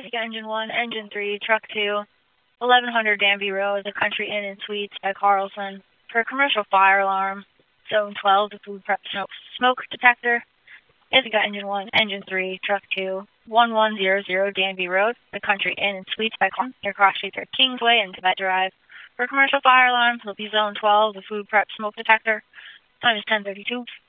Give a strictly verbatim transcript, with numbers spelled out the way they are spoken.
Ithaca Engine one, Engine three, Truck two, eleven hundred Danby Road, The Country Inn and Suites by Carlson. For a commercial fire alarm, Zone twelve, the food prep smoke, smoke detector. Ithaca Engine one, Engine three, Truck two, eleven hundred Danby Road, The Country Inn and Suites by Carlson, near Cross Street, Kingsway and Tibet Drive. For a commercial fire alarm, will be Zone twelve, the food prep smoke detector. Time is ten thirty-two.